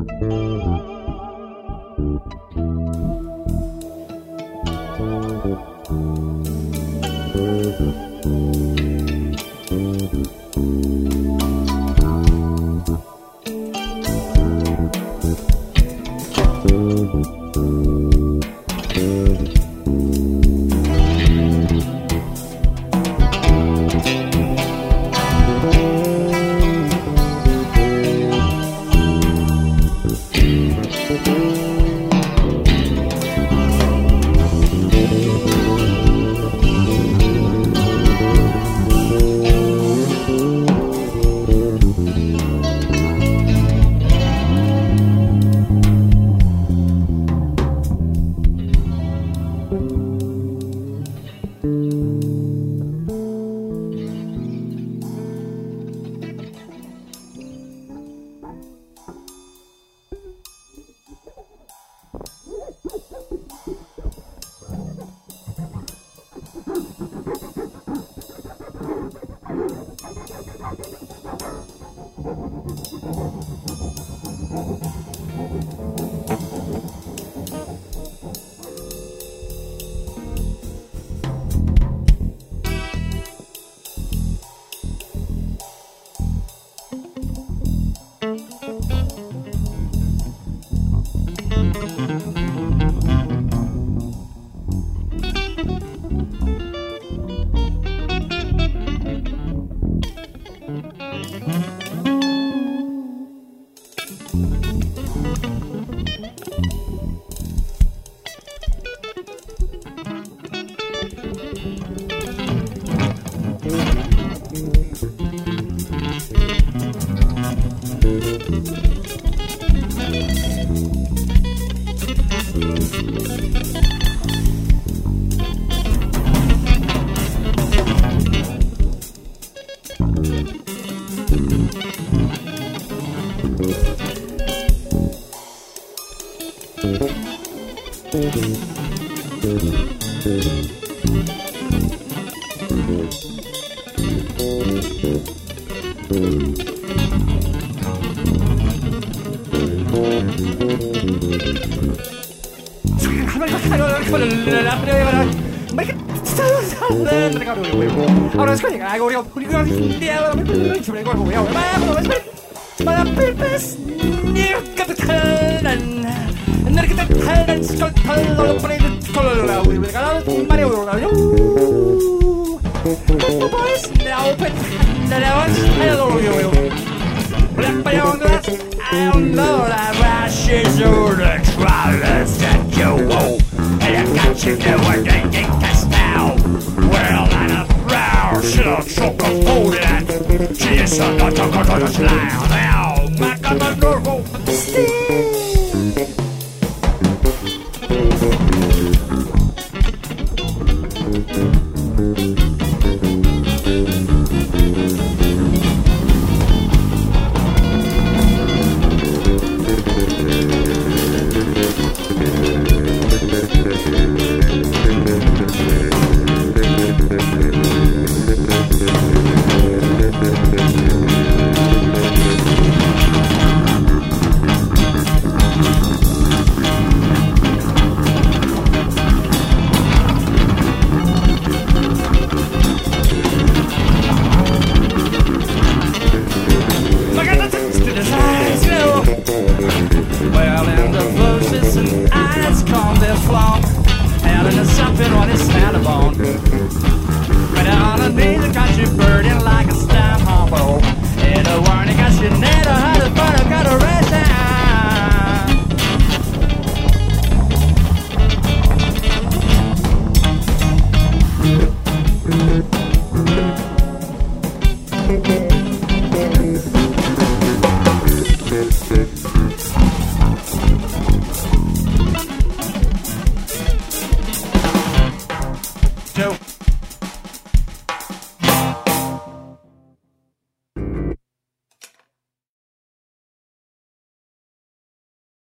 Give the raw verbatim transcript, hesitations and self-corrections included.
Ahora es que llega algo yo, porque no tiene nada que ver con el cuerpo. Yo, vamos, vamos. Para pepes, ni que te calan. No que te calan, escoltan lo prende con la Will, regalado Mario Bros. Pues now open the levels, I don't know you. But I don't know that I should do the trials that you want. And I got you doing the thing that's now. Well, I don't should have choke a fool that she is a not a good on the slide now. Back on the door.